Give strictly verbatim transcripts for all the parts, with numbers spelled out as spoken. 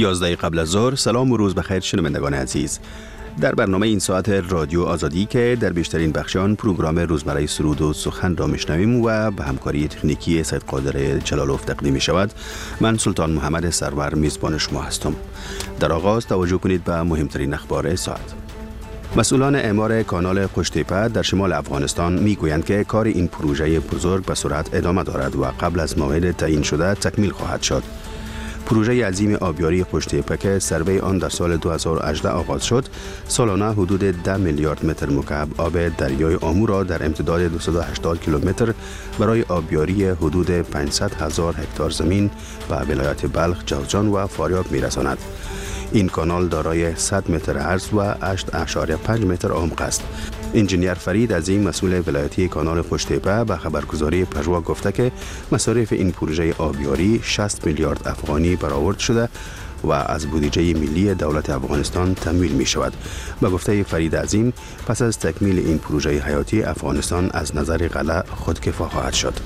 یازده قبل از ظهر. سلام و روز بخیر شنوندگان عزیز. در برنامه این ساعت رادیو آزادی که در بیشترین بخشان پروگرام روزمره سرود و سخن را میشنویم و به همکاری تکنیکی سید قادر جلالوف تقدیم می شود، من سلطان محمد سرور میزبان شما هستم. در آغاز توجه کنید به مهمترین اخبار ساعت. مسئولان اعمار کانال قشتیپه در شمال افغانستان میگویند که کار این پروژه بزرگ به سرعت ادامه دارد و قبل از موعد تعیین شده تکمیل خواهد شد. پروژه عظیم آبیاری قشتیپه که سروی آن در سال دو هزار و هجده آغاز شد، سالانه حدود ده میلیارد متر مکعب آب دریای آمو را در امتداد دویست و هشتاد کیلومتر برای آبیاری حدود پانصد هزار هکتار زمین به ولایت بلخ، جوزجان و فاریاب میرساند. این کانال دارای صد متر عرض و هشت ممیز پنج متر عمق است. انجینیر فرید عظیم مسئول ولایتی کانال قشتیپه به خبرگزاری پژوا گفته که مصارف این پروژه آبیاری شصت میلیارد افغانی برآورد شده و از بودجه ملی دولت افغانستان تمویل می شود. به گفته فرید عظیم، پس از تکمیل این پروژه حیاتی افغانستان از نظر غله خودکفا خواهد شد.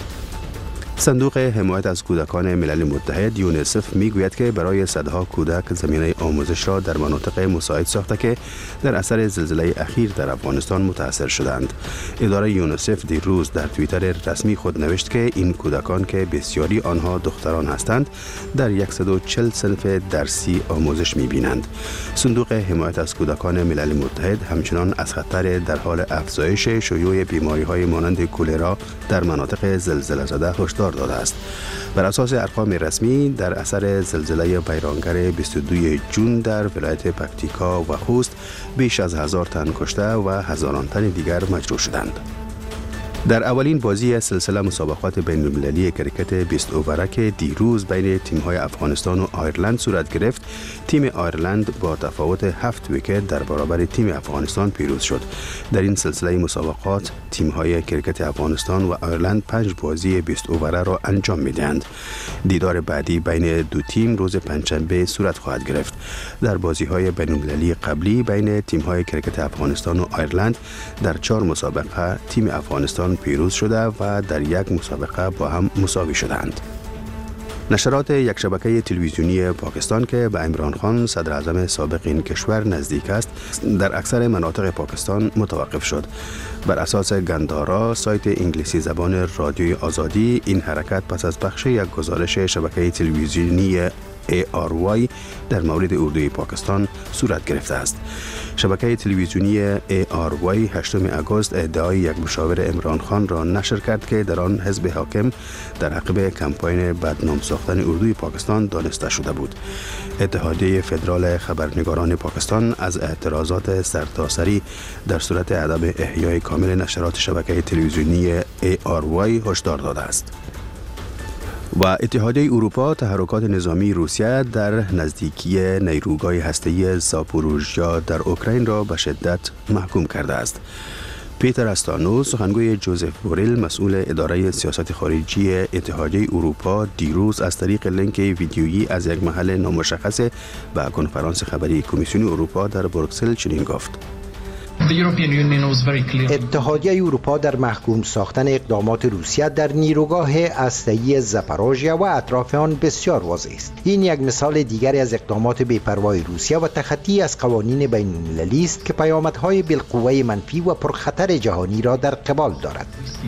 صندوق حمایت از کودکان ملل متحد یونیسف میگوید که برای صدها کودک زمینه آموزش را در مناطق مساعد ساخته که در اثر زلزله اخیر در افغانستان متاثر شدند. اداره یونیسف دیروز در توییتر رسمی خود نوشت که این کودکان که بسیاری آنها دختران هستند در صد و چهل صنف درسی آموزش میبینند. صندوق حمایت از کودکان ملل متحد همچنان از خطر در حال افزایش شیوع بیماری‌های مانند کولرا در مناطق زلزله زده هشدار داده است. بر اساس ارقام رسمی در اثر زلزله بیرانگر بیست و دوم ژوئن در ولایت پکتیکا و خوست بیش از هزار تن کشته و هزاران تن دیگر مجروح شدند. در اولین بازی سلسله مسابقات بین‌المللی کرکت بیست اووره که دیروز بین تیم‌های افغانستان و آیرلند صورت گرفت، تیم آیرلند با تفاوت هفت ویکت در برابر تیم افغانستان پیروز شد. در این سلسله مسابقات تیم‌های کرکت افغانستان و آیرلند پنج بازی بیست اووره را انجام می‌دهند. دیدار بعدی بین دو تیم روز پنجشنبه صورت خواهد گرفت. در بازی‌های بین‌المللی قبلی بین تیم‌های کرکت افغانستان و آیرلند در چهار مسابقه تیم افغانستان پیروز شده و در یک مسابقه با هم مساوی شدند. نشرات یک شبکه تلویزیونی پاکستان که به عمران خان صدر اعظم سابق این کشور نزدیک است، در اکثر مناطق پاکستان متوقف شد. بر اساس گندارا سایت انگلیسی زبان رادیوی آزادی، این حرکت پس از پخش یک گزارش شبکه تلویزیونی ای آر وای در مورد اردوی پاکستان صورت گرفته است. شبکه تلویزیونی ای آر وای هشتم آگوست ادعای یک مشاور عمران خان را نشر کرد که در آن حزب حاکم در عقب کمپاین بدنام ساختن اردوی پاکستان دانسته شده بود. اتحادیه فدرال خبرنگاران پاکستان از اعتراضات سرتاسری در صورت عدم احیای کامل نشرات شبکه تلویزیونی ای آر وای هشدار داده است. و اتحادیه اروپا تحرکات نظامی روسیه در نزدیکی نیروگاه هسته‌ای زاپوروژیا در اوکراین را به شدت محکوم کرده است. پیتر استانو، سخنگوی جوزف بوریل، مسئول اداره سیاست خارجی اتحادیه اروپا، دیروز از طریق لینک ویدیویی از یک محل نامشخص به کنفرانس خبری کمیسیون اروپا در بروکسل چنین گفت: اتحادیه اروپا در محکوم ساختن اقدامات روسیه در نیروگاه هسته‌ای زاپاروژیا و اطراف آن بسیار واضح است. این یک مثال دیگری از اقدامات بی‌پروای روسیه و تخطی از قوانین بین‌المللی است که پیامدهای بالقوه منفی و پرخطر جهانی را در قبال دارد.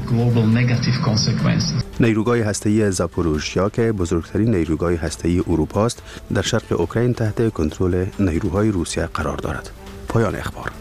نیروگاه هسته‌ای زاپاروژیا که بزرگترین نیروگاه هسته‌ای اروپا است، در شرق اوکراین تحت کنترل نیروهای روسیه قرار دارد. پایان اخبار.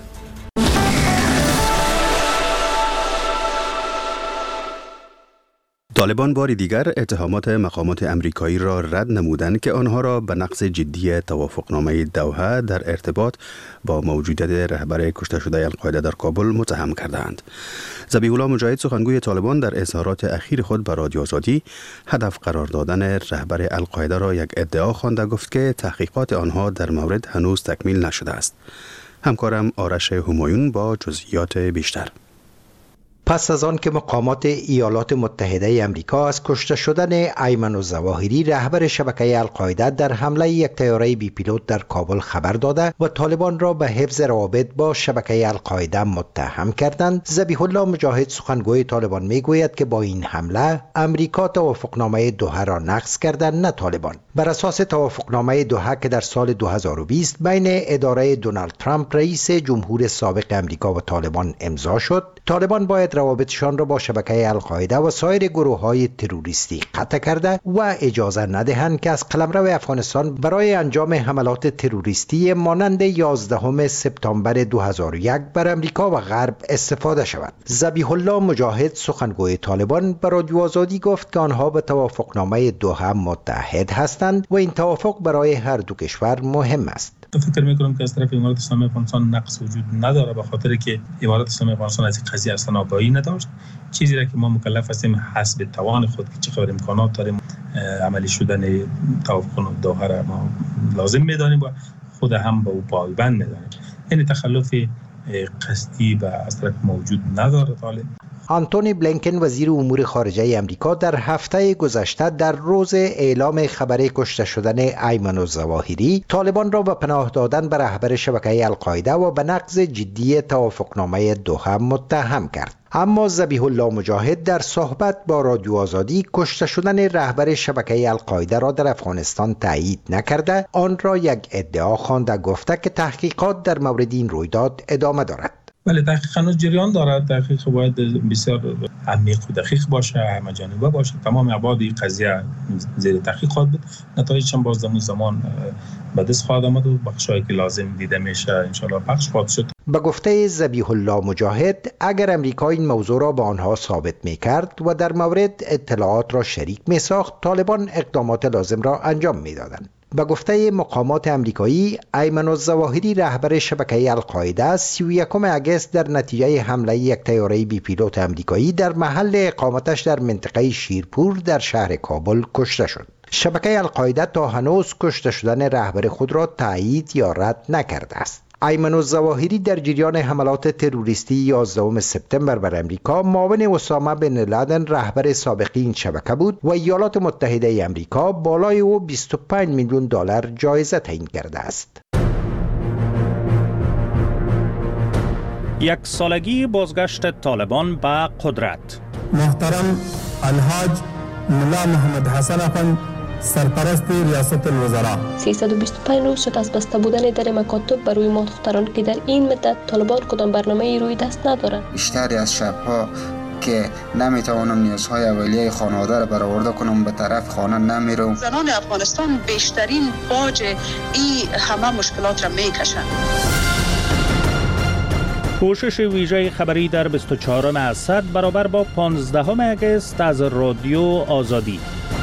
طالبان بار دیگر اتهامات مقامات امریکایی را رد نمودند که آنها را به نقض جدی توافقنامه دوحه در ارتباط با موجودیت رهبر کشته شده القاعده در کابل متهم کردند. ذبیح الله مجاهد، سخنگوی طالبان، در اظهارات اخیر خود به رادیو آزادی هدف قرار دادن رهبر القاعده را یک ادعا خوانده گفت که تحقیقات آنها در مورد هنوز تکمیل نشده است. همکارم آرش همایون با جزئیات بیشتر. پس از آن که مقامات ایالات متحده آمریکا از کشته شدن ایمن الظواهری رهبر شبکه القاعده در حمله یک طیاره بی پیلوت در کابل خبر داده و طالبان را به حفظ روابط با شبکه القاعده متهم کردند، ذبیح الله مجاهد سخنگوی طالبان میگوید که با این حمله امریکا توافقنامه دوحه را نقض کرده، نه طالبان. بر اساس توافقنامه دوحه که در سال دو هزار و بیست بین اداره دونالد ترامپ رئیس جمهور سابق امریکا و طالبان امضا شد، طالبان باید روابطشان را با شبکه القاعده و سایر گروه‌های تروریستی قطع کرده و اجازه ندهند که از قلمرو افغانستان برای انجام حملات تروریستی مانند یازدهم سپتامبر دو هزار و یک بر امریکا و غرب استفاده شود. ذبیح الله مجاهد سخنگوی طالبان به رادیو آزادی گفت که آنها به توافقنامه دوحه متحد هستند و این توافق برای هر دو کشور مهم است. فکر میکنم که از طرف امارات اسلامی افغانستان نقص وجود نداره، به خاطر که امارات اسلامی افغانستان از این قضیه اصلا آگاهی نداشت. چیزی را که ما مکلف هستیم حسب توان خود که چقدر امکانات داریم عملی شدن توافق دوحه را ما لازم میدانیم و خود هم به او پایبند میدانیم. یعنی تخلف قصدی و از طرف موجود نداره. طالب آنتونی بلینکن وزیر امور خارجه امریکا در هفته گذشته در روز اعلام خبر کشته شدن ایمن الظواهری طالبان را به پناه دادن به رهبر شبکه القاعده و به نقض جدی توافقنامه دوحه متهم کرد. اما ذبیح الله مجاهد در صحبت با رادیو آزادی کشته شدن رهبر شبکه القاعده را در افغانستان تایید نکرده، آن را یک ادعا خوانده، گفته که تحقیقات در مورد این رویداد ادامه دارد. ولی تحقیق هنوز جریان دارد. تحقیق باید بسیار عمیق و دقیق باشه، همه جانبه باشه. تمام ابعاد این قضیه زیر تحقیق خواهد بود. نتایجش هم باز در زمان به دست خواهد آمد و بخشایی که لازم دیده میشه ان شاء الله پخش خواهد شد. به گفته ذبیح الله مجاهد، اگر امریکا این موضوع را به آنها ثابت میکرد و در مورد اطلاعات را شریک میساخت، طالبان اقدامات لازم را انجام میدادند. به گفته مقامات امریکایی، ایمن الظواهری رهبر شبکه القاعده سی و یکم اگست در نتیجه حمله یک طیاره بی پیلوت امریکایی در محل اقامتش در منطقه شیرپور در شهر کابل کشته شد. شبکه القاعده تا هنوز کشته شدن رهبر خود را تایید یا رد نکرده است. ایمن الظواهری در جریان حملات تروریستی یازدهم سپتامبر بر امریکا معاون اسامه بن لادن رهبر سابق این شبکه بود و ایالات متحده امریکا بالای او بیست و پنج میلیون دلار جایزه تعیین کرده است. یک سالگی بازگشت طالبان به قدرت. محترم الحاج ملا محمد حسن افند سرپرست ریاست الوزراء، سیصد و بیست و پنج روز شد از بسته بودن در مکاتب بر روی ما دختران که در این مدت طالبان کدام برنامه‌ای روی دست ندارند. بیشتری از شب‌ها که نمیتوانم نیازهای اولیه خانواده را برآورده کنم به طرف خانه نمیرم. زنان افغانستان بیشترین باج این همه مشکلات را میکشند. کوشش ویژه خبری در بیست و چهارم اسد برابر با پانزدهم اگست از رادیو آزادی.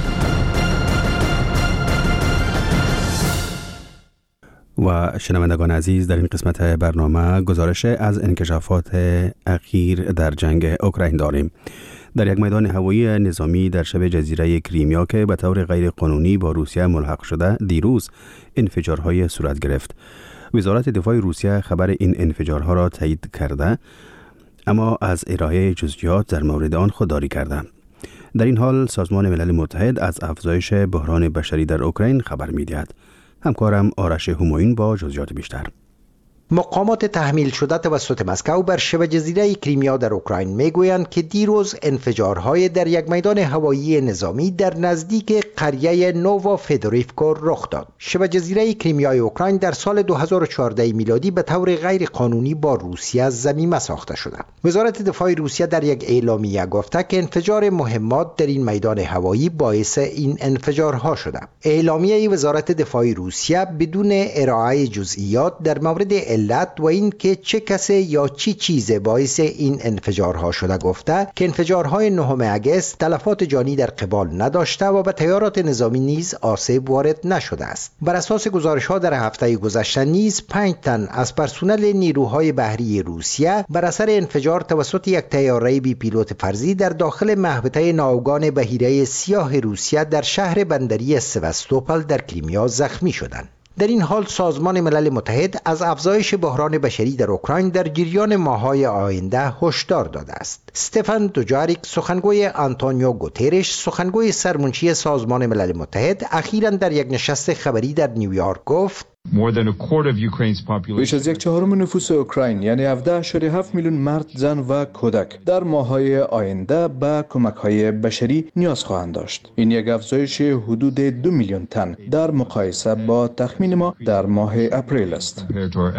و شنوندگان عزیز، در این قسمت برنامه گزارش از انکشافات اخیر در جنگ اوکراین داریم. در یک میدان هوایی نظامی در شبه جزیره کریمیا که به طور غیر قانونی با روسیه ملحق شده، دیروز انفجارهای صورت گرفت. وزارت دفاع روسیه خبر این انفجارها را تایید کرده، اما از ارائه جزئیات در مورد آن خودداری کرده. در این حال سازمان ملل متحد از افزایش بحران بشری در اوکراین خبر می‌دهد. همکارم آرش همایون با جزئیات بیشتر. مقامات تحمیل شده توسط مسکو بر شبه جزیره کریمیا در اوکراین میگویند که دیروز انفجارهای در یک میدان هوایی نظامی در نزدیک قریه نووا فدوریفکو رخ داد. شبه جزیره کریمیای اوکراین در سال دو هزار و چهارده میلادی به طور غیر قانونی با روسیه ضمیمه ساخته شده. وزارت دفاع روسیه در یک اعلامیه گفته که انفجار مهمات در این میدان هوایی باعث این انفجارها شده. اعلامیه وزارت دفاع روسیه بدون ارائه جزئیات در مورد علت و این که چه کسی یا چی چیز باعث این انفجارها شده گفته که انفجارهای نهم اگست تلفات جانی در قبال نداشته و به طیارات نظامی نیز آسیب وارد نشده است. بر اساس گزارش‌ها در هفته گذشته نیز پنج تن از پرسنل نیروهای بحری روسیه بر اثر انفجار توسط یک طیاره بی پیلوت فرضی در داخل محوطه ناوگان بحیره سیاه روسیه در شهر بندری سواستوپل در کریمیا زخمی شدند. در این حال سازمان ملل متحد از افزایش بحران بشری در اوکراین در جریان ماه‌های آینده هشدار داده است. استفان دوجاریک، سخنگوی آنتونیو گوترش، سخنگوی سرمنشی سازمان ملل متحد، اخیراً در یک نشست خبری در نیویورک گفت بیش از یک چهارم نفوس اوکراین یعنی هفده ممیز هفت میلیون مرد، زن و کودک در ماه‌های آینده به کمک‌های بشری نیاز خواهند داشت. این یک افزایش حدود دو میلیون تن در مقایسه با تخمین ما در ماه اپریل است.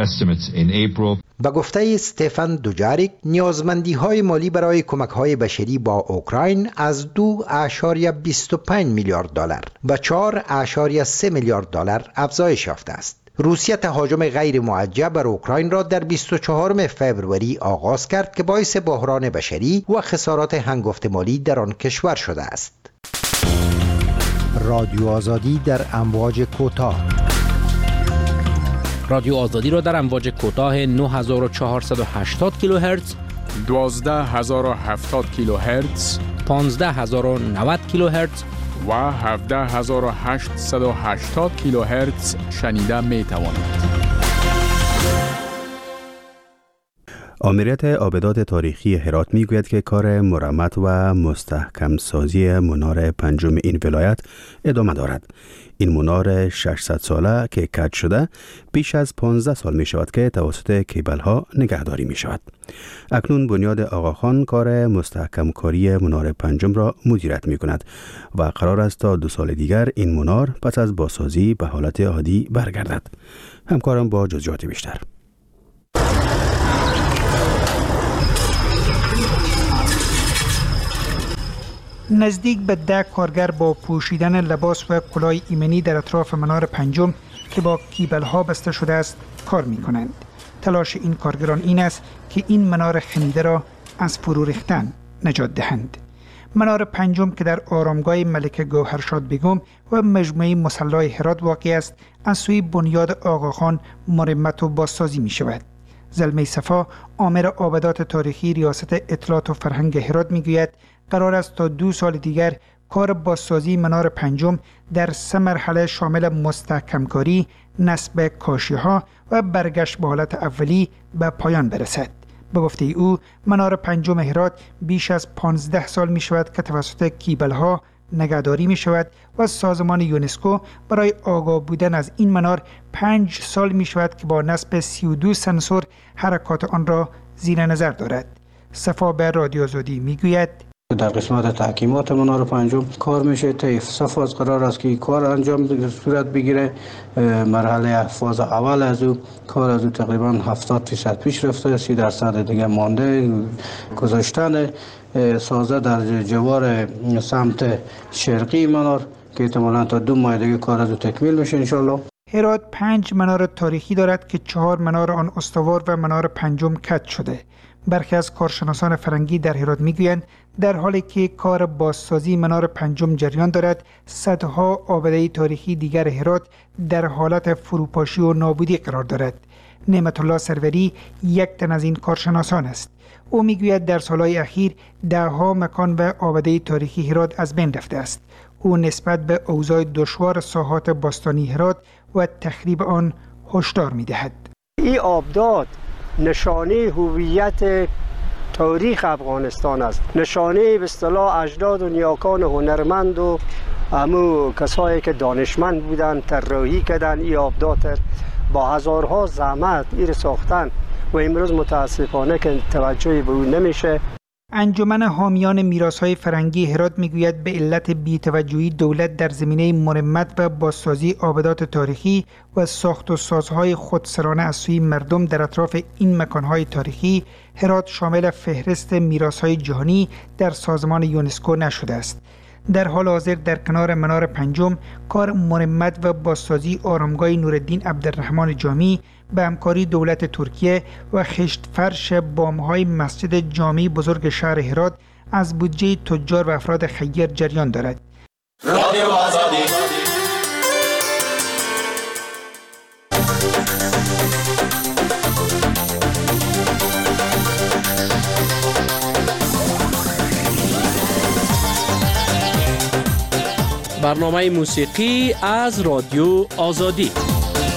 با گفته استفان دوجاریک، نیازمندی‌های مالی برای کمک‌های بشری با اوکراین از دو ممیز بیست و پنج میلیارد دلار به چهار ممیز سه میلیارد دلار افزایش یافته است. روسیه تهاجم غیر موجه بر اوکراین را در بیست و چهارم فوریه آغاز کرد که باعث بحران بشری و خسارات هنگفت مالی در آن کشور شده است. رادیو آزادی در امواج کوتاه. رادیو آزادی را در امواج کوتاه نه هزار و چهارصد و هشتاد کیلوهرتز، دوازده هزار و هفتاد کیلوهرتز، پانزده هزار و نود کیلوهرتز و هفده هزار و هشتصد و هشتاد کیلوهرتز شنیده می توانید. آمریت آبدات تاریخی هرات می گوید که کار مرمت و مستحکم سازی منار پنجم این ولایت ادامه دارد. این منار ششصد ساله که کج شده بیش از پانزده سال می شود که توسط کیبل ها نگهداری می شود. اکنون بنیاد آقاخان کار مستحکم کاری منار پنجم را مدیریت می کند و قرار است تا دو سال دیگر این منار پس از بازسازی به حالت عادی برگردد. همکارم با جزئیات بیشتر. نزدیک به ده کارگر با پوشیدن لباس و کلاه ایمنی در اطراف منار پنجم که با کیبل ها بسته شده است کار می کنند. تلاش این کارگران این است که این منار خمیده را از فرو ریختن نجات دهند. منار پنجم که در آرامگاه ملکه گوهرشاد بیگم و مجموعه مصلی هرات واقع است، از سوی بنیاد آقاخان مرمت و بازسازی می شود. زلمه صفا، آمر آبدات تاریخی ریاست اطلاعات و فرهنگ هرات می گوید قرار است تا دو سال دیگر کار بازسازی منار پنجم در سه مرحله شامل مستحکم‌کاری، نصب کاشی‌ها و برگشت به حالت اولی به پایان برسد. به گفته او، منار پنجم هرات بیش از پانزده سال می شود که توسط کیبل‌ها نگهداری می شود و سازمان یونسکو برای آگاه بودن از این منار پنج سال می شود که با نصب سی و دو سنسور حرکات آن را زیر نظر دارد. صفا به رادیو آزادی می گوید در قسمت تحکیمات منار پنجم کار میشه. طیف صفاز قرار است که کار انجام صورت بگیره. مرحله فاز اول از او کار از او تقریبا هفتاد درصد پیش رفته، سی درصد دیگه مانده. گذاشتن سازه در جوار سمت شرقی منار که احتمالاً تا دو ماه دیگه کار از او تکمیل میشه انشالله. هرات پنج منار تاریخی دارد که چهار منار آن استوار و منار پنجم کج شده. برخی از کارشناسان فرنگی در هرات میگویند در حالی که کار بازسازی منار پنجم جریان دارد، صدها آبده تاریخی دیگر هرات در حالت فروپاشی و نابودی قرار دارد. نعمت الله سروری یک تن از این کارشناسان است. او میگوید در سالهای اخیر دهها مکان و آبده تاریخی هرات از بین رفته است. او نسبت به اوضاع دشوار ساحات باستانی هرات و تخریب آن هشدار میدهد. این آبدات نشانه هویت تاریخ افغانستان است، نشانه به اصطلاح اجداد و نیاکان هنرمند و همو کسایی که دانشمند بودن طراحی کردن این آبدات با هزارها زحمت این ساختن و امروز متاسفانه که توجهی به اون نمیشه. انجمن حامیان میراث‌های فرهنگی هرات میگوید به علت بی‌توجهی دولت در زمینه مرمت و بازسازی آبدات تاریخی و ساخت و سازهای خودسرانه از سوی مردم در اطراف این مکانهای تاریخی، هرات شامل فهرست میراث‌های جهانی در سازمان یونسکو نشده است. در حال حاضر در کنار منار پنجم کار مرمت و بازسازی آرامگاه نورالدین عبدالرحمن جامی به همکاری دولت ترکیه و خشت فرش بام‌های مسجد جامی بزرگ شهر هرات از بودجه تجار و افراد خیر جریان دارد. رادیو آزادی. برنامه موسیقی از رادیو آزادی.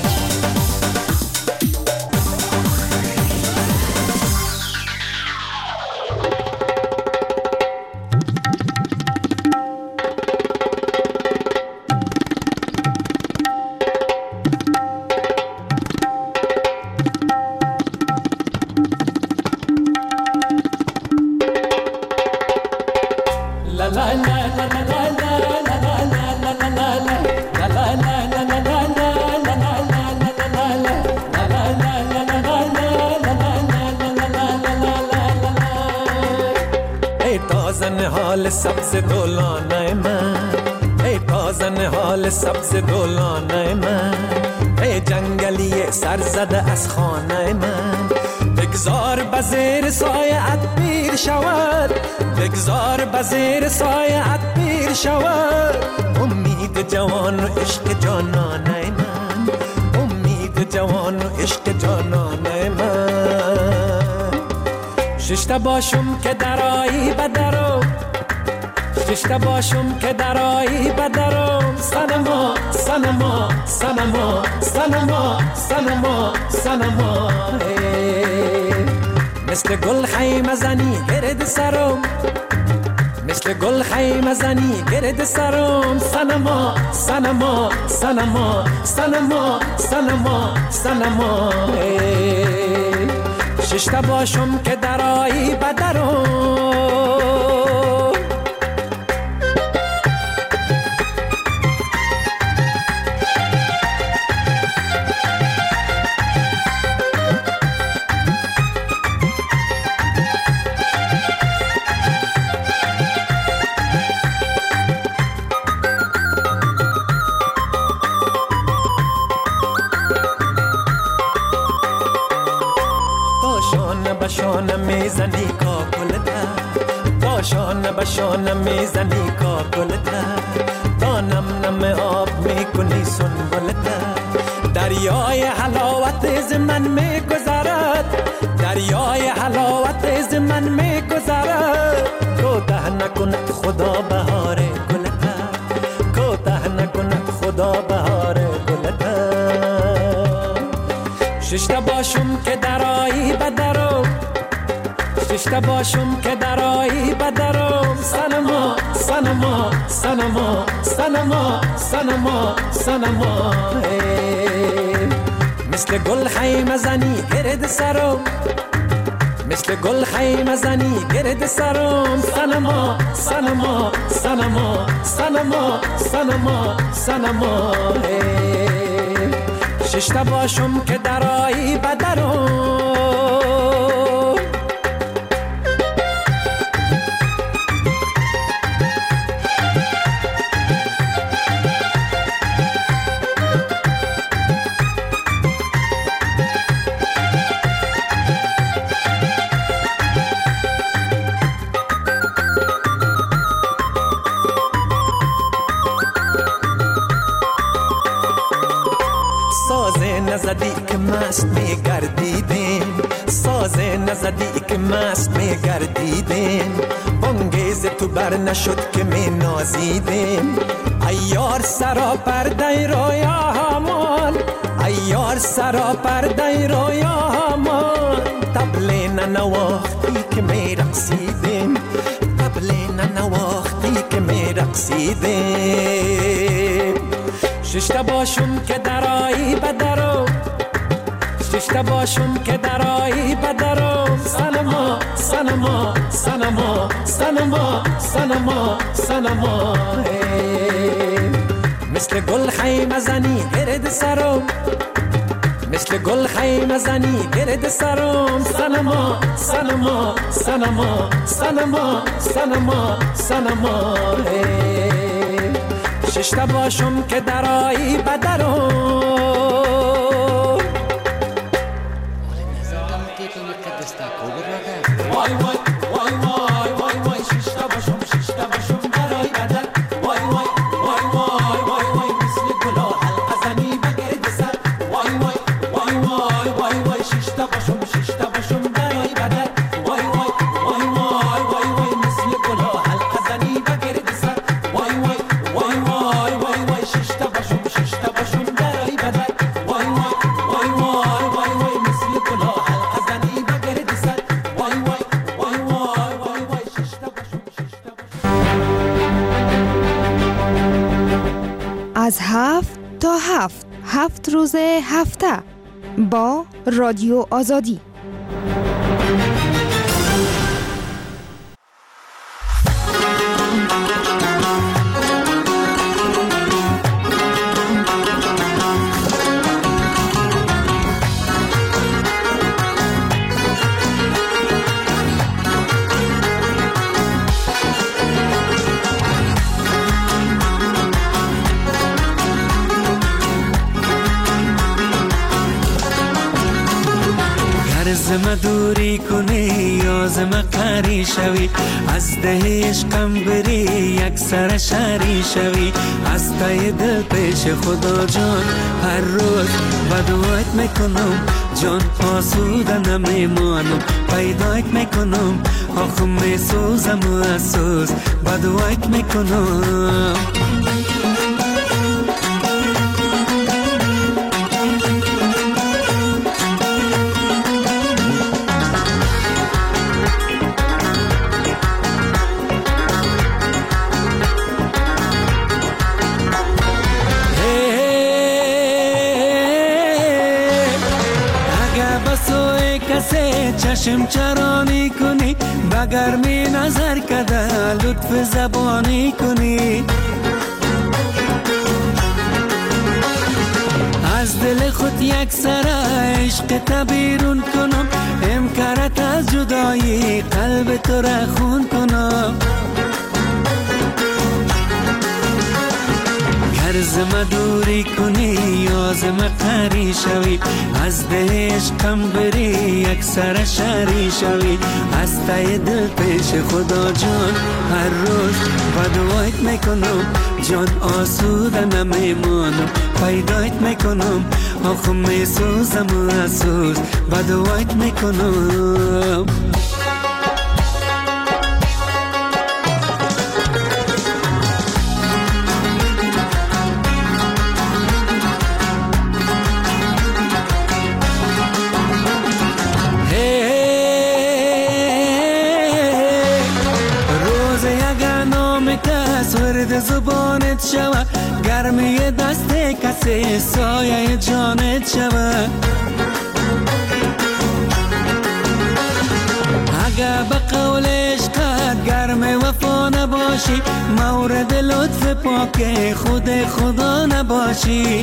حال سبز دولانه من، ای تازه حال سبز دولانه من، ای جنگلی سر زده از خانه من، بگذار بزیر سایه‌ات پیر شود، بگذار بزیر سایه‌ات پیر شود، امید جوان و عشق جانانه من، امید جوان و عشق جانانه من. ششته باشم که درایی بدرم، ششته باشم که درایی بدرم، سنما سنما سنما سنما سنما سنما، مثل گل خیمه زنی گرد سرم، مثل گل خیمه زنی گرد سرم، سنما سنما سنما سنما سنما سنما، ششته باشم که درایی بدرم. باشان میزنی کاکلتا، باشان باشان میزنی کاکلتا، تا نم نم آب میکنی سنبلتا، دریای حلاوت ز من میگذرد، دریای حلاوت ز من میگذرد، کوته نکند خدا بهار گلتا، کوته نکند خدا بهار گلتا. ششته باشم که درایی بدرم، ششته باشم که درایی بدرم، سنما سنما سنما سنما سنما سنما، مثل گل خیمه زنی گرد سرم، مثل گل خیمه زنی گرد سرم، سنما سنما سنما سنما سنما سنما، ششته باشم که درایی بدرم. نزدی که مست میگردیدیم، سازه نزدی که مست میگردیدیم، بانگیز تو بر نشد که می نازیدیم، ایار سرا پرده رویا همان، ایار سرا پرده رویا همان، طبل ننواختی که می رقصیدیم، طبل ننواختی که می رقصیدیم. ششته باشم که درایی بدرم، ششته باشم که درایی بدرم، سنما سنما سنما سنما سنما سنما، مثل گل خیمه زنی گرد سرم، مثل گل خیمه زنی گرد سرم، سنما سنما سنما سنما سنما سنما، ششته باشم که درایی بدرم. وای وای وای وای وای وای ششته باشم ششته باشم درایی بدر، وای وای وای وای وای وای مثل گلا حلقه زنی بگرد سر، وای وای وای وای وای وای ششته باشم ششته باشم درایی بدر، وای وای وای وای وای وای مثل گلا حلقه زنی بگرد سر، وای وای وای وای وای وای ششته باشم ششته باشم درایی بدر، وای وای وای وای وای وای مثل گلا حلقه زنی بگرد سر، وای وای وای وای وای وای ششته باشم ششته باشم. از هفت تا هفت هفت روز هفته با رادیو آزادی. زم دوری کنی یا زم قری شوی از ده عشقم بری یک سر شری شوی از تای دل پیش خدا جان هر روز بدوایت میکنم جان آسوده نمیمانم پیدایت میکنم آخه میسوزم و اسوز بدوایت میکنم چشم چرانی کنی بگر می نظر کده لطف زبانی کنی از دل خود یک سر عشق تبیرون کنم امکارت از جدایی قلب تو را خون کنم زم دوری کنی یا زم قری شوی از ده عشقم بری یک سر شری شوی از تای دل پیش خدا جان هر روز بدوایت میکنم جان آسوده نمیمانم پیدایت میکنم آخه میسوزم و اسوز بدوایت میکنم زبانت شوه گرمی دست کسی سایه جانت شوه اگه به قول عشقت گرم وفا نباشی مورد لطف پاک خود خدا نباشی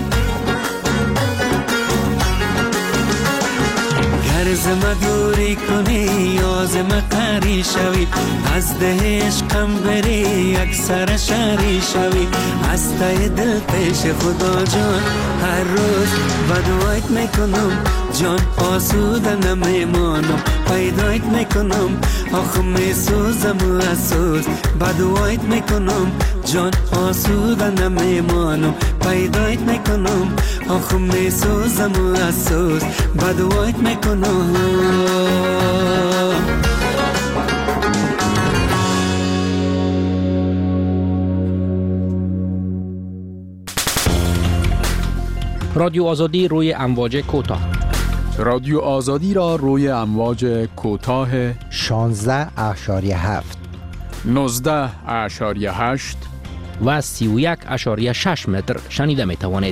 گر زم دوری کنی یا زم قری شوی از ده عشقم بری یک سر شری شوی از تای دل پیش خدا جان هر روز بدوایت میکنم جان آسوده نمیمانم پیدایت میکنم آخه میسوزم و اسوز بدوایت میکنم جان آسوده نمیمانم پیدایت میکنم آخه میسوزم و اسوز بدوایت میکنم رادیو آزادی روی امواج کوتاه. رادیو آزادی را روی امواج کوتاه شانزده اشاریه هفت نوزده اشاریه هشت و سی و یک اشاریه شش متر شنیده می توانید.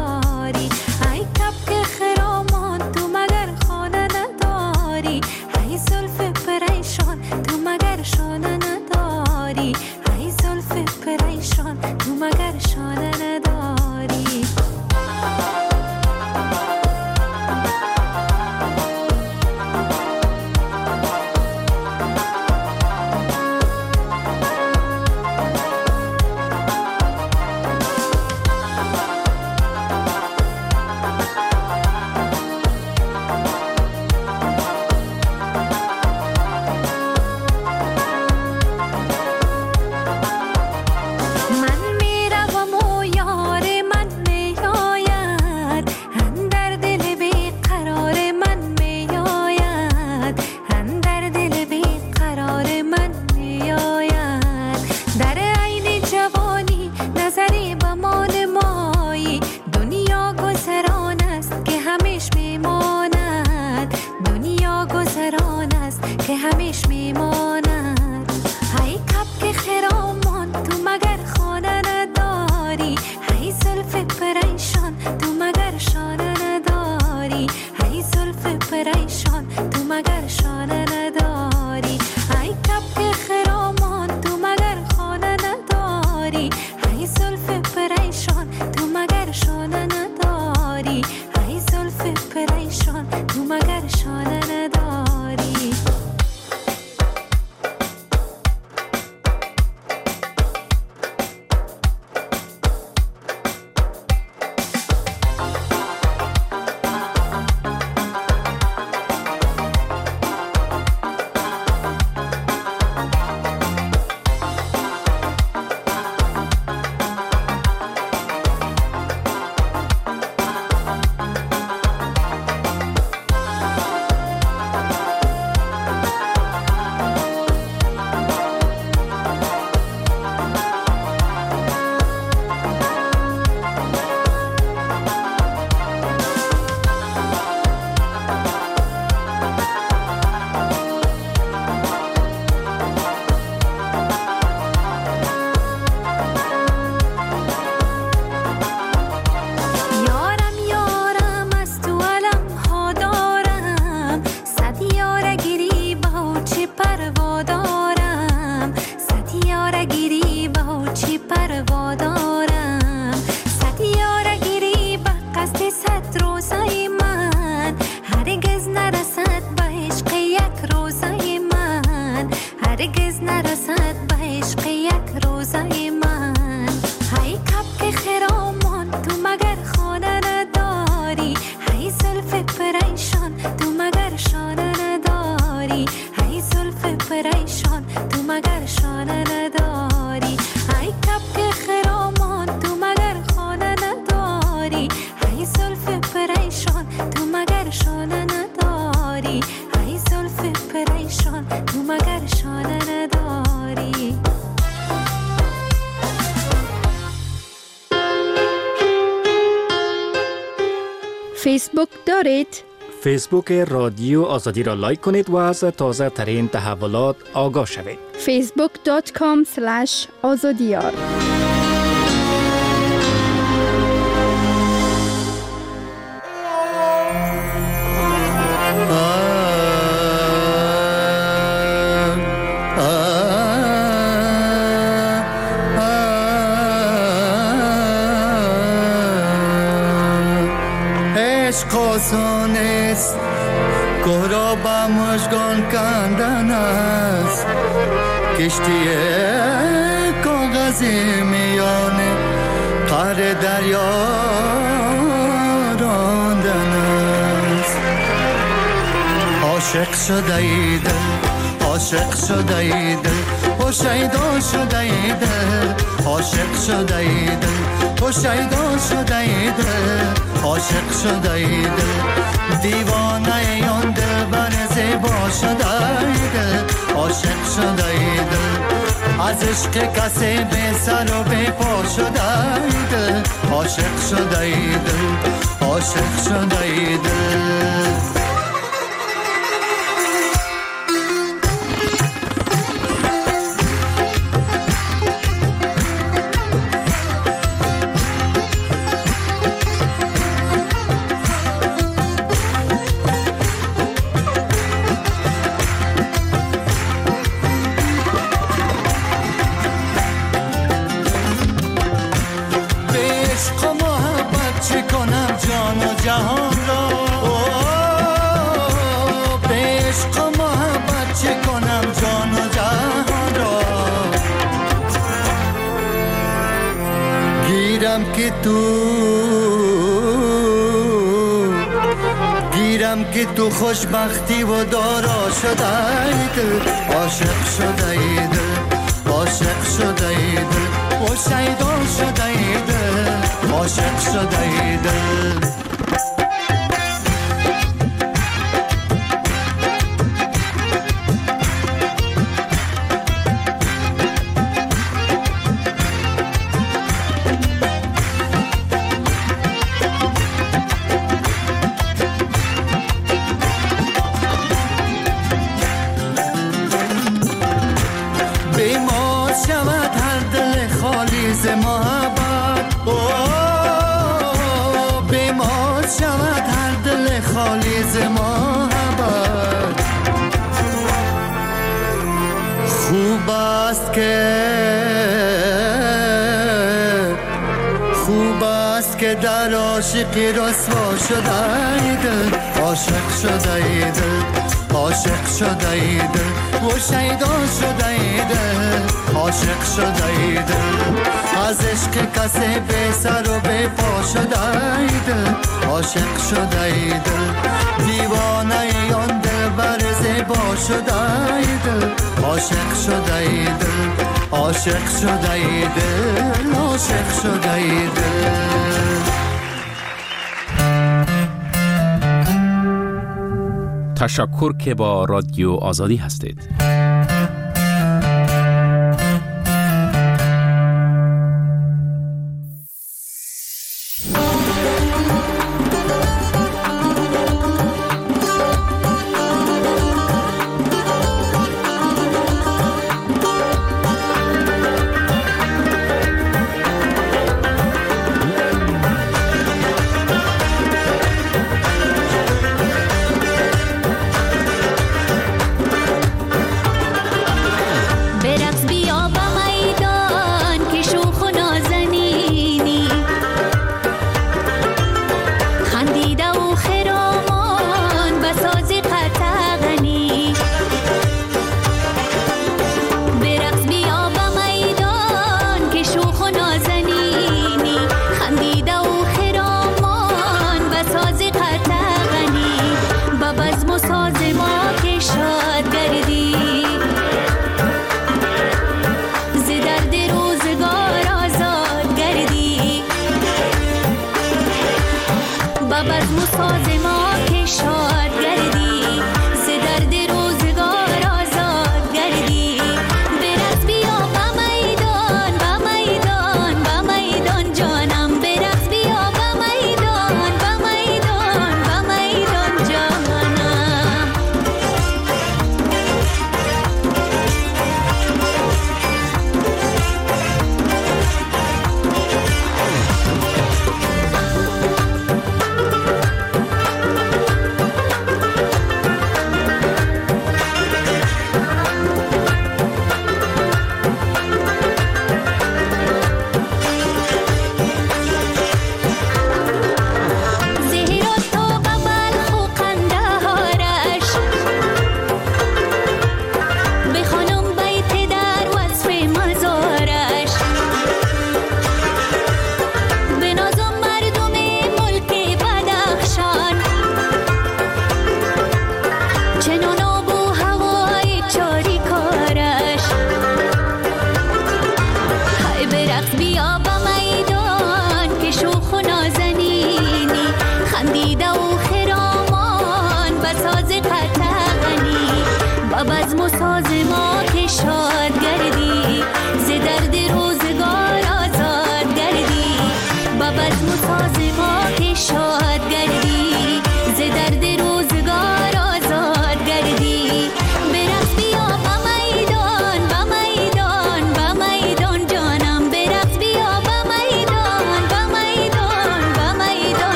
ای شانه نداری، ای زلف پریشان تو مگر شانه نداری. فیسبوک دارید؟ فیسبوک رادیو آزادی را لایک کنید و از تازه ترین تحولات آگاه شوید. فیسبوک دات کام اسلش آزادیار. آسان است گهرا با مژگان کندن است، کشتی کاغذی میان قعر دریا راندن است. عاشق شده ای دل، عاشق شده ای دل، و شیدا شده ای دل، عاشق شده ای دل، و شیدا شده ای دل، عاشق شده ای دل، دیوانه یان دل بر زیبا شده ای دل، عاشق شده ای دل، از عشق کسی بی سر و بی پا شده ای دل، عاشق شده ای دل، عاشق شده ای دل. که تو گیرم که تو خوشبختی و دارا شده ای دل، عاشق شده ای دل، عاشق شده ای دل، و شیدا شده ای دل، عاشق شده ای دل. خوب است که خوب است که که در عاشقی رسوا شده ای دل عاشق شده ای دل عاشق شده ای دل و شیدا شده ای دل عاشق شده ای دل از عشق کسی به سر و به پا شده ای دل عاشق شده ای دل دیوانه آن دل بر زیبا شده ای دل عاشق شده ای دل عاشق شده ای دل عاشق شده ای دل. تشکر که با رادیو آزادی هستید.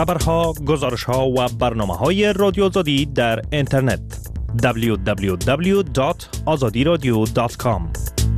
خبرها، گزارشها و برنامه‌های رادیو آزادی در اینترنت دبلیو دبلیو دبلیو دات آزادی رادیو دات کام.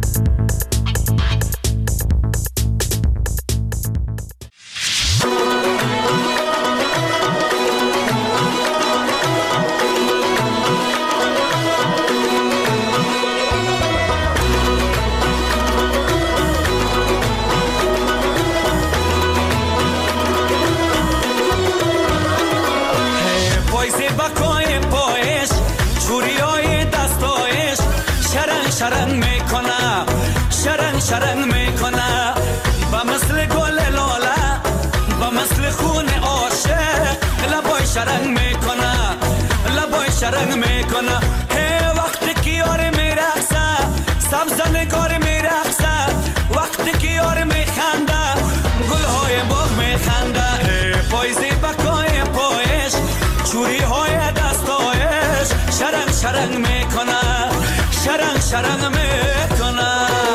شرنگ میکنه شرنگ شرنگ میکنه با مثل گل لاله با مثل خون عاشق لبای شرنگ میکنه لبای شرنگ میکنه هی وقتی که یار میرقصه سبز نگار میرقصه وقتی که یار میخنده گلهای باغ میخنده هی پایزی بکای پایش چوری های دستایش شرنگ شرنگ میکنه شرنگ شرنگ میکنه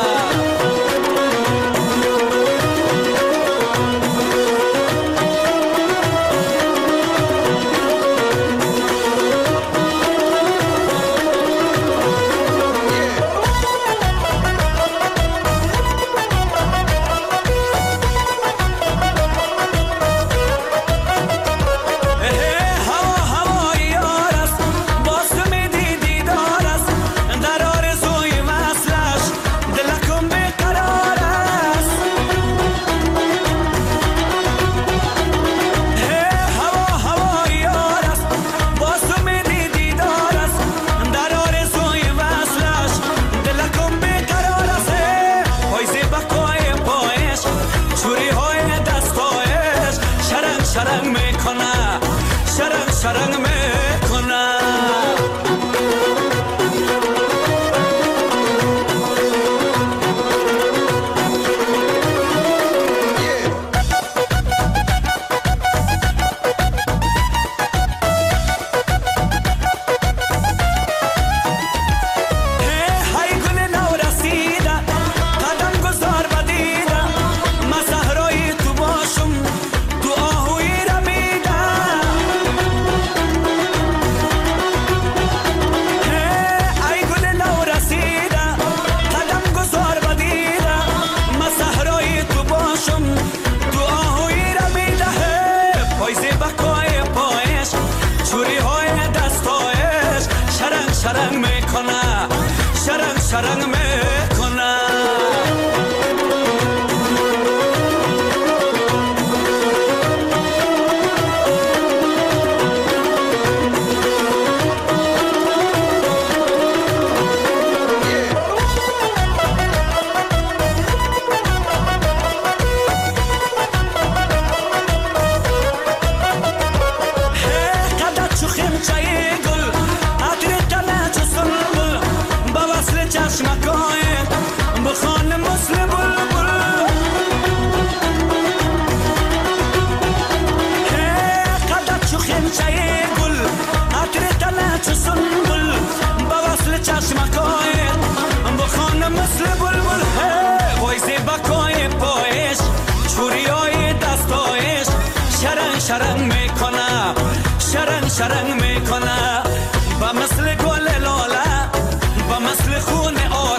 شرنگ میکنه شرنگ شرنگ میکنه با مثل گل لاله با مثل خون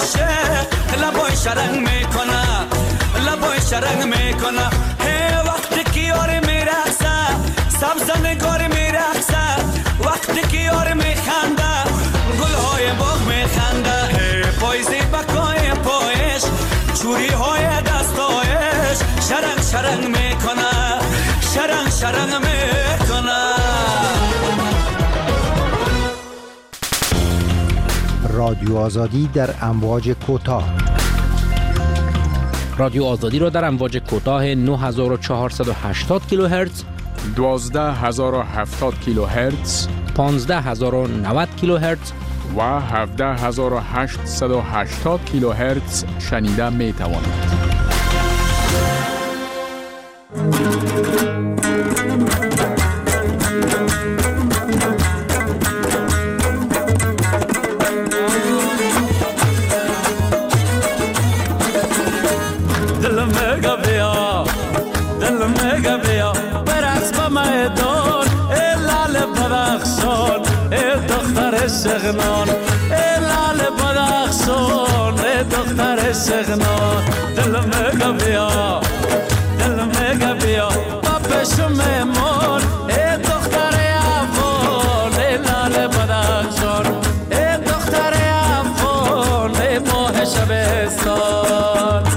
عاشق لبای شرنگ میکنه لبای شرنگ میکنه هی وقتی که یار میرقصه سبز نگار میرقصه وقتی که یار میخنده گلهای باغ میخنده هی پایزی بکای پایش چوری های دستایش شرنگ شرنگ میکنه شرنگ شرنگ میکنه. رادیو آزادی در امواج کوتاه. رادیو آزادی را در امواج کوتاه نه هزار و چهارصد و هشتاد کیلوهرتز، دوازده هزار و هفتاد کیلوهرتز، پانزده هزار و نود کیلوهرتز و هفده هزار و هشتصد و هشتاد کیلوهرتز شنیده می توانید. شغنان ای لال بدخشان ای دختر شغنان دل میگه بیا دل میگه بیا با پیشم میمون ای دختر افغان ای لال بدخشان ای دختر افغان ای ماه شبستان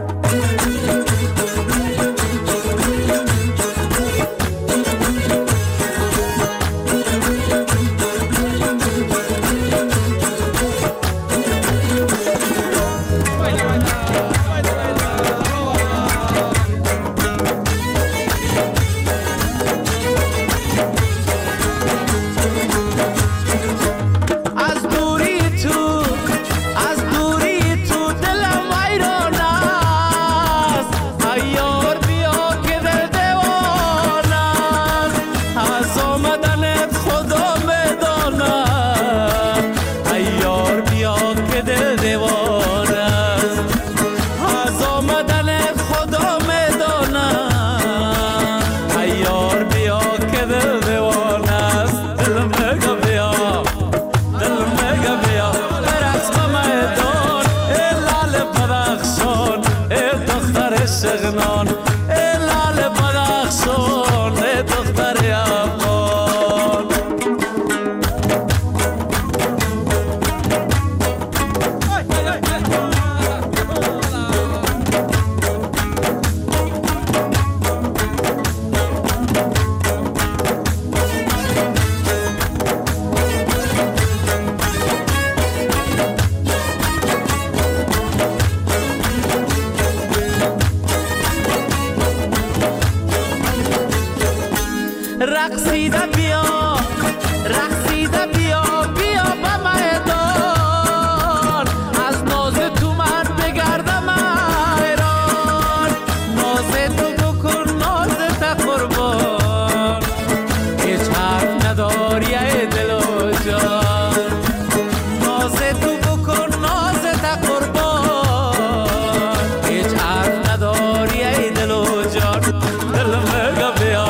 شغنان ای لال بدخشان ای دختر افغان رقصیده بیا رقصیده بیا بیا به میدان از ناز تو من بگردم حیران ناز تو بکن ناز تا قربان هیچ حرف نداری ای دل و جان ناز تو بکن ناز تا قربان هیچ حرف نداری ای دل و جان دل میگه بیا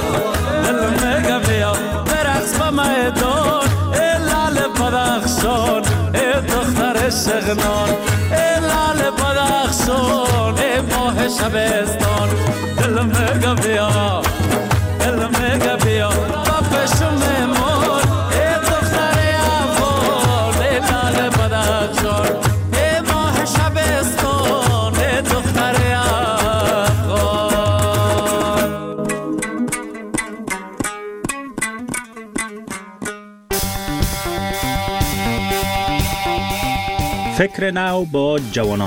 میدان ای لال بدخشان ای دختر شغنان ای لال بدخشان ای ماه شبستان دل میگه بیا دل میگه بیا با پیشم میمون ای دختر افغان ای لال بدخشان ای ماه شبستان ای دختر افغان فکر نو با جوانان.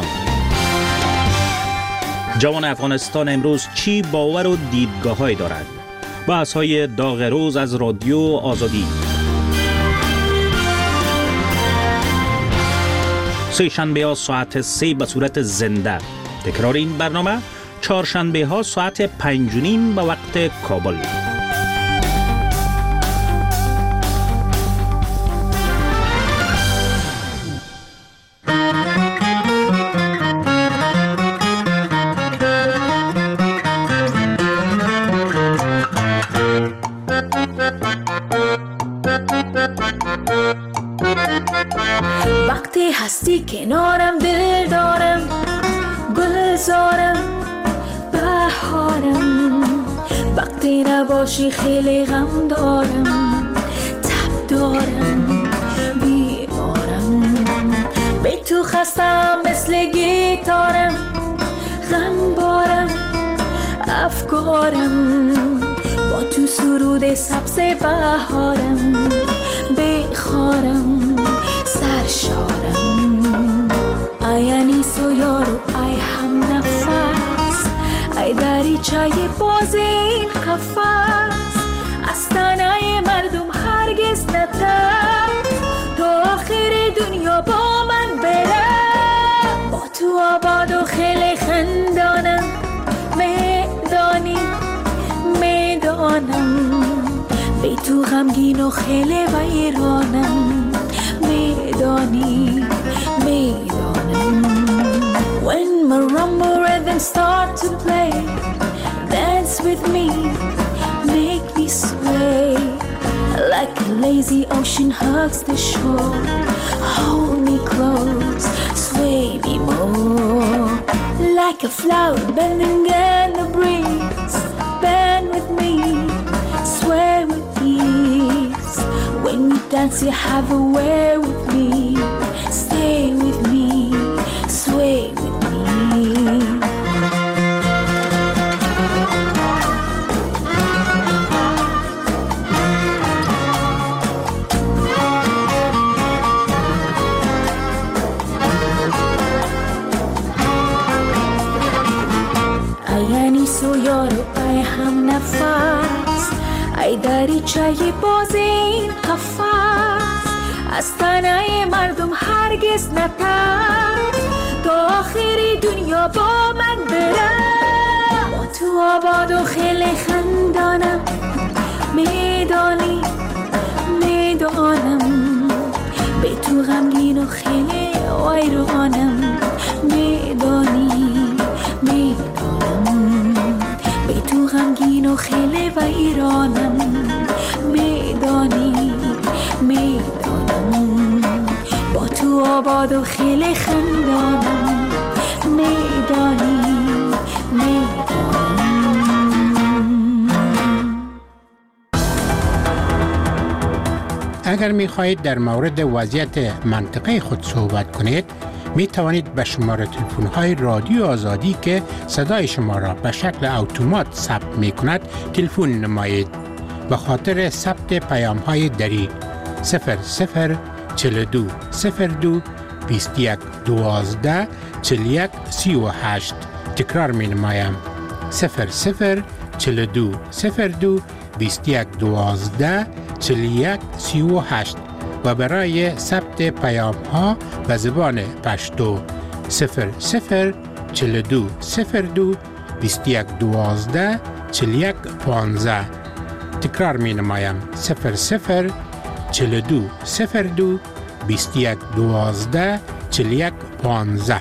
جوان افغانستان امروز چی باور و دیدگاه‌هایی دارد؟ بحث‌های داغ روز از رادیو آزادی. سه شنبه ها ساعت سه به صورت زنده. تکرار این برنامه چهارشنبه ها ساعت پنج و نیم به وقت کابل. وقتی هستی کنارم دل دارم گلزارم بهارم وقتی نباشی خیلی غم دارم تب دارم بیمارم به تو خستم مثل گیتارم غم بارم افکارم با تو سرود سبز بهارم بخارم سرشارم ای انیس و یارو ای هم نفس ای دریچه باز این قفس از تنه مردم هرگز نتر تا آخر دنیا با من بره با تو آباد و خیلی خندانم میدانی میدانم به تو غمگین و خیلی ویرانم میدانی میدانم When marimba rhythms start to play dance with me make me sway like a lazy ocean hugs the shore. Hold me close, sway me more. Like a flower bending in the breeze, bend with me, sway with ease. When you dance you have a way with me. Stay with me, sway with me. سو یارو ای هم نفس ای دریچه باز این قفس از تنه مردم هرگز نترس تا آخری دنیا با من برم. با تو آباد و خیلی خندانم، میدانی میدانم به تو غمگین و خیلی ویرانم. میدانی میدانم به تو غمگین و خیلی ویرانم. میدانی میدانم با تو آباد و خیلی خندانم. میدانی میدانم. اگر می خواهید در مورد وضعیت منطقه خود صحبت کنید، می توانید به شماره تلفن های رادیو آزادی که صدای شما را به شکل اتومات ثبت می کند تلفن نمایید. به خاطر ثبت پیام های دری صفر صفر چهل و دو صفر دو بیست و یک دوازده چهل و یک سی و هشت. تکرار می نمایم صفر صفر چهل و دو صفر دو بیست و یک دوازده چهل و یک سی و هشت و برای ثبت پیام ها به زبان پشتو صفر صفر چهل و دو صفر دو بیست و یک دوازده چهل و یک پانزده. تکرار می نمایم صفر صفر چهل و دو صفر دو بیست و یک دوازده چهل و یک پانزده.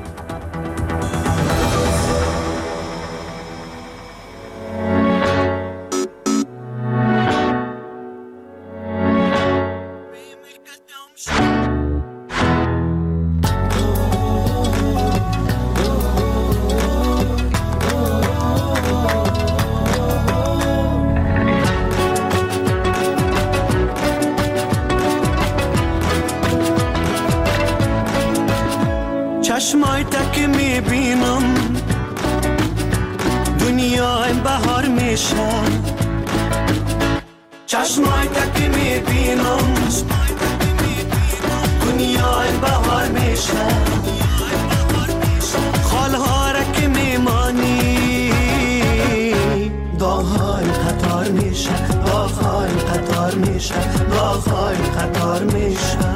چشمای تک میبینم دنیای بهار میشه. چشمای تک میبینم دنیای بهار میشه. خالها را که میمانی داغ‌های قطار میشه. داغ‌های قطار میشه. داغ‌های قطار میشه.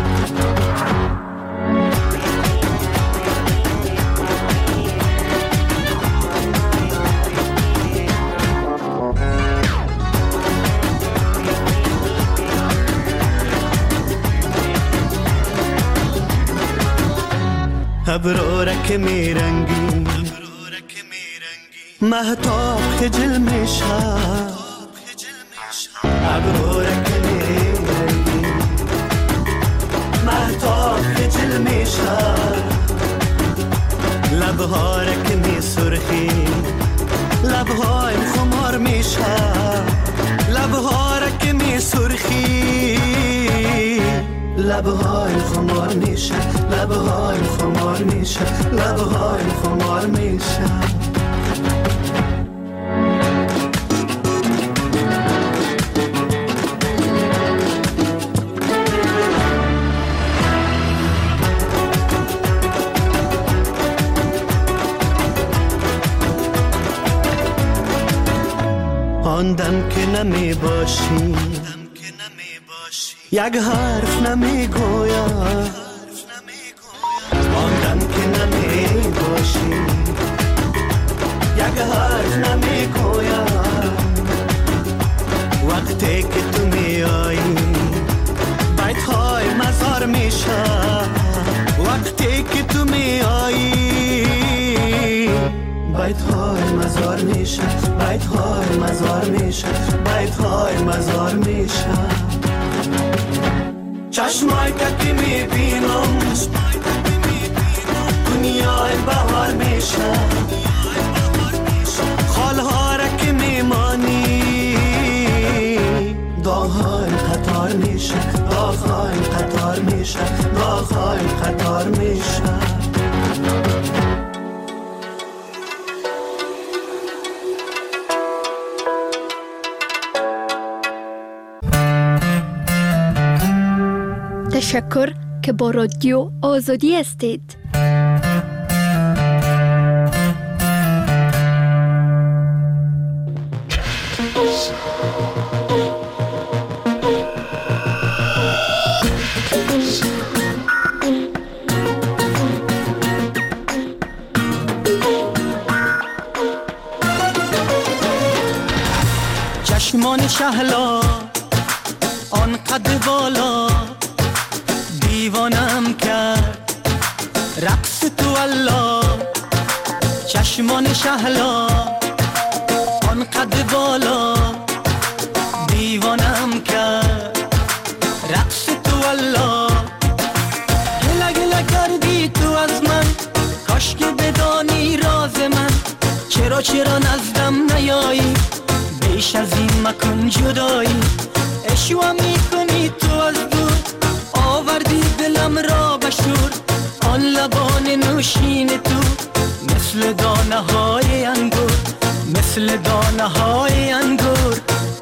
ابرارک میرنگی مهتاب خجل میشه. ابرارک میرنگی مهتاب خجل میشه. لبهارک می سرخی لبهای خمار میشه. لبهارک می سرخی لبهای خمار میشه. لبهای خمار میشه. لبهای خمار میشه. آن دم که نمی باشی یک حرف نمی گویم. آن دم که نمی باشی یک حرف نمی گویم. وقتی که تو می آیی بیت های مزار میشه. وقتی که تو می آیی بیت بیت های مزار میشه، بیت های مزار میشه، بیت های مزار میشه. چشمای که میبینم دنیای بهار میشه، خالها را که میمانی داغ‌های قطار میشه، داغ‌های قطار میشه، داغ‌های قطار میشه. تشکر که با رادیو آزادی هستید. چشمان شهلا آن قد بالا دیوانم کرد رقص تو الله. چشمان شهلا آن قد بالا دیوانم کرد رقص تو الله. گله گله کردی تو از من، کاش که بدانی راز من. چرا چرا نزدم نیایی، بیش از این مکن جدایی. اشوا میکنی تو از دور، آوردی دلم را بشور. آن لبان نوشین تو مثل دانه های انگور، مثل دانه های انگور.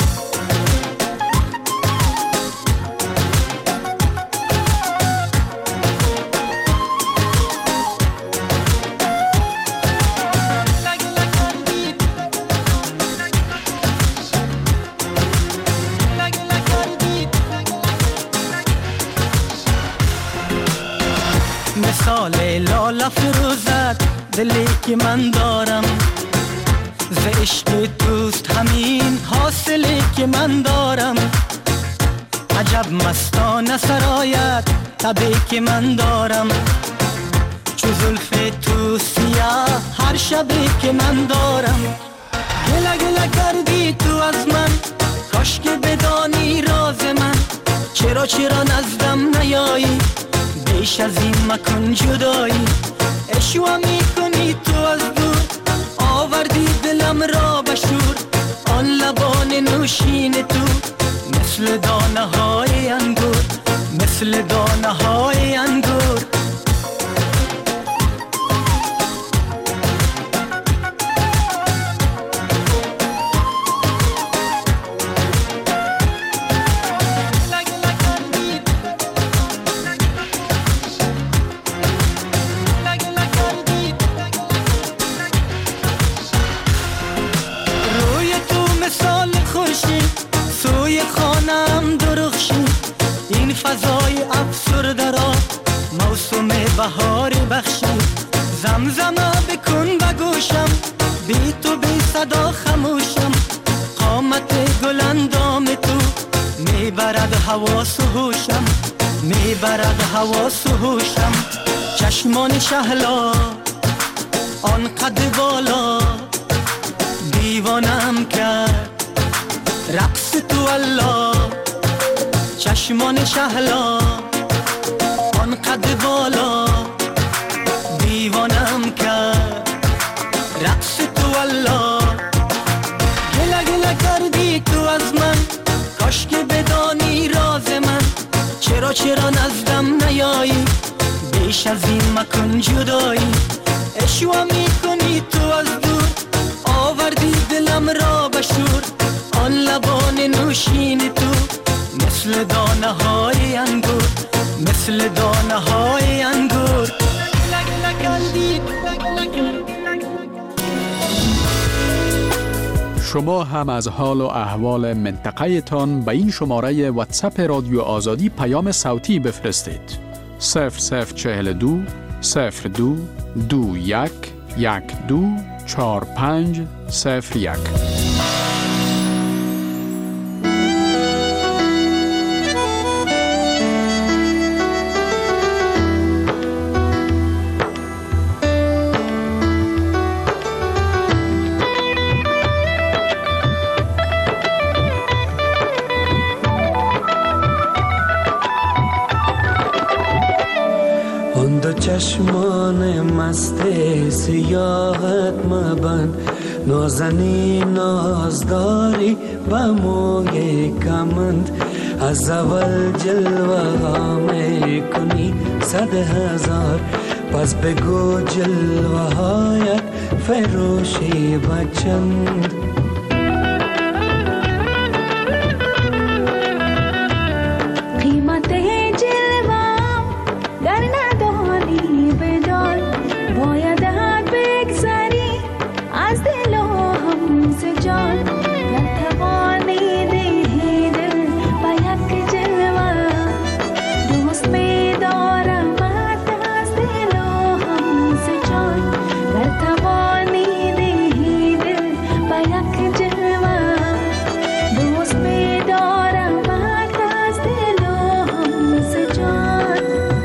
مثال لاله فروزد دلی که من دارم، ز عشق توست همین حاصلی که من دارم. عجب مستانه سرایت تبی که من دارم، چو زلف تو سیاه هر شبی که من دارم. گله گله کردی تو از من، کاش که بدانی راز من. چرا چرا نزدم نیایی، بیش از این مکن جدایی. اشوا میکنی تو از دور، آوردی دلم را بشور. آن لبان نوشین تو مثل دانه های انگور، مثل دانه های انگور. فضای افسرده را موسم بهار بخشی. زمزمه بکن بگوشم، بی تو بی صدا خموشم. قامت گل اندام تو میبرد حواس و هوشم، میبرد حواس و هوشم. چشمان شهلا آن قد بالا دیوانم کرد رقص تو الله. چشمان شهلا آن قد بالا دیوانم کرد رقص تو الله. گله گله کردی تو از من، کاش که بدانی راز من. چرا چرا نزدم نیایی، بیش از این مکن جدایی. اشوا میکنی تو از دور، آوردی دلم را بشور. آن لبان نوشین تو مثل دانه های انگور، مثل دانه های انگور. شما هم از حال و احوال منطقه تان به این شماره واتساپ رادیو آزادی پیام صوتی بفرستید. صفر صفر چهل دو صفر دو دو یک یک دو چهار پنج صفر یک. چشمان مست سیاحت مبند نازنی نازداری و موی کمند از اول جلوه ها می کنی صد هزار پس بگو جلوه هایت فروشی بچند قیمت جلوم گر ندانی بدان باید بگذری از دل و هم جان گر توانی دهی دل با یک جلوه دوست می دارم از دل و هم جان گر توانی دهی دل با یک جلوه دوست می دارم از دل و هم جان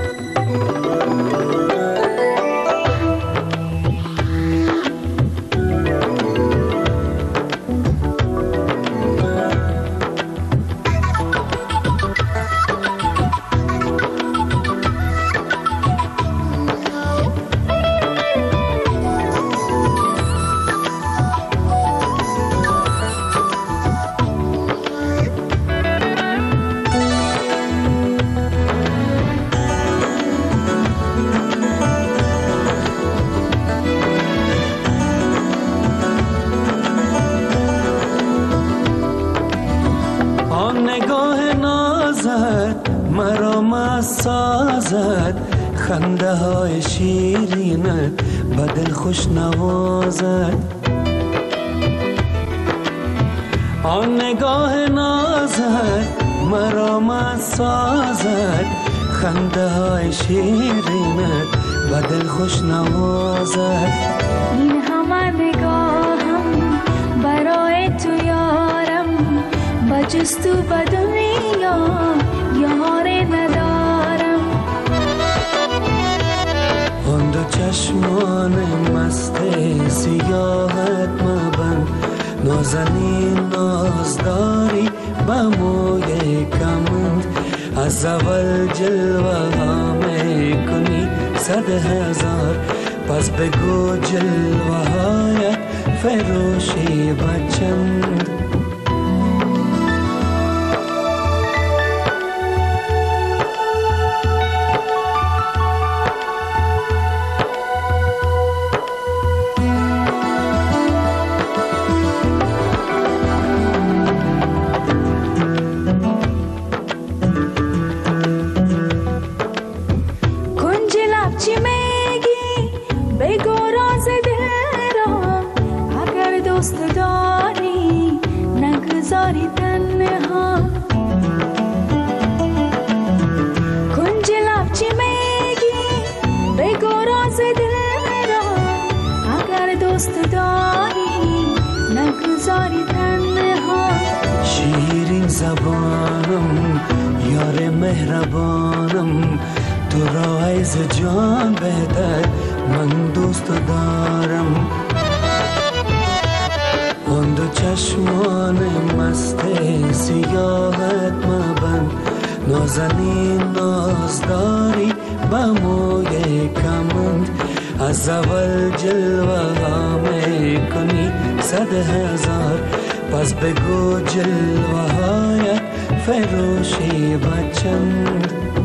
مرا مست سازد خنده های شیرینت به دل خوش نوازد آن نگاه نازد مرا مست سازد خنده های شیرینت به دل خوش نوازد این همه نگاهم برای تو یارم با جز تو به دنیا یاری ندارم آن دو چشمان مست سیاحت مبند نازنین نازداری با موی کمند از اول جلوه ها می کنی صد هزار پس بگو جلوه هایت فروشی بچند شیرین زبانم یار مهربانم تو را از جان بهتر من دوست دارم آن دو چشمان مست سیاحت مبند نازنین نازداری با موی کمند از اول جلوه ها می کنی صد هزار پس بگو جلوه هایت فروشی بچند